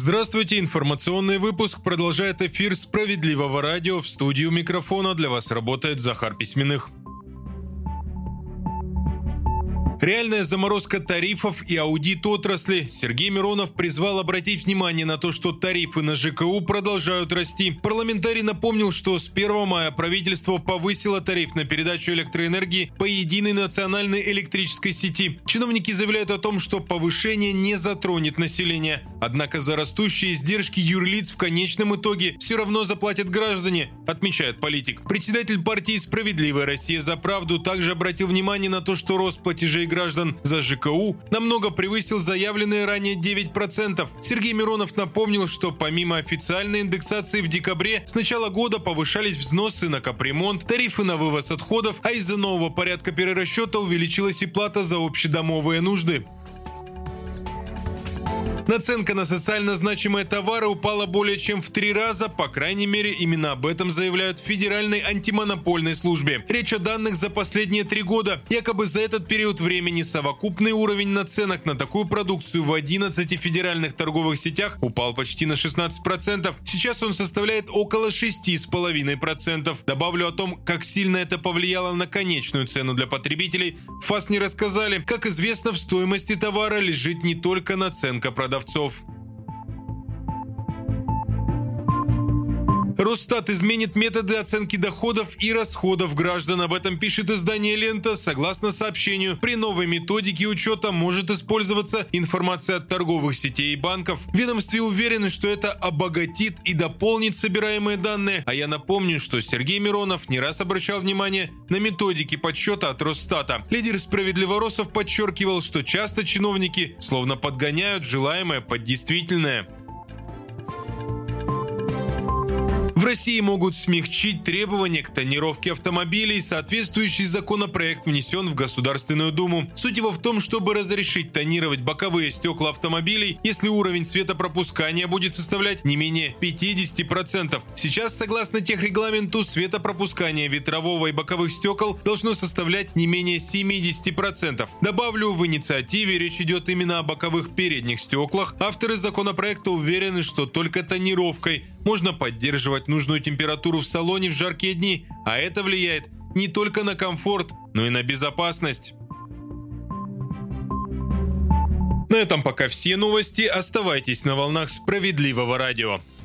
Здравствуйте, информационный выпуск продолжает эфир «Справедливого радио». В студию микрофона для вас работает Захар Письменных. Реальная заморозка тарифов и аудит отрасли. Сергей Миронов призвал обратить внимание на то, что тарифы на ЖКУ продолжают расти. Парламентарий напомнил, что с 1 мая правительство повысило тариф на передачу электроэнергии по единой национальной электрической сети. Чиновники заявляют о том, что повышение не затронет население. Однако за растущие издержки юрлиц в конечном итоге все равно заплатят граждане, отмечает политик. Председатель партии «Справедливая Россия за правду» также обратил внимание на то, что рост платежей граждан за ЖКУ намного превысил заявленные ранее 9%. Сергей Миронов напомнил, что помимо официальной индексации в декабре с начала года повышались взносы на капремонт, тарифы на вывоз отходов, а из-за нового порядка перерасчета увеличилась и плата за общедомовые нужды. Наценка на социально значимые товары упала более чем в 3 раза, по крайней мере, именно об этом заявляют в Федеральной антимонопольной службе. Речь о данных за последние 3 года. Якобы за этот период времени совокупный уровень наценок на такую продукцию в 11 федеральных торговых сетях упал почти на 16%. Сейчас он составляет около 6,5%. Добавлю о том, как сильно это повлияло на конечную цену для потребителей, в ФАС не рассказали. Как известно, в стоимости товара лежит не только наценка продавцов. Росстат изменит методы оценки доходов и расходов граждан. Об этом пишет издание «Лента». Согласно сообщению, при новой методике учета может использоваться информация от торговых сетей и банков. В ведомстве уверены, что это обогатит и дополнит собираемые данные. А я напомню, что Сергей Миронов не раз обращал внимание на методики подсчета от Росстата. Лидер «Справедливоросов» подчеркивал, что часто чиновники словно подгоняют желаемое под действительное. В России могут смягчить требования к тонировке автомобилей. Соответствующий законопроект внесен в Государственную Думу. Суть его в том, чтобы разрешить тонировать боковые стекла автомобилей, если уровень светопропускания будет составлять не менее 50%. Сейчас, согласно техрегламенту, светопропускание ветрового и боковых стекол должно составлять не менее 70%. Добавлю, в инициативе речь идет именно о боковых передних стеклах. Авторы законопроекта уверены, что только тонировкой можно поддерживать нужную температуру в салоне в жаркие дни, а это влияет не только на комфорт, но и на безопасность. На этом пока все новости. Оставайтесь на волнах Справедливого радио.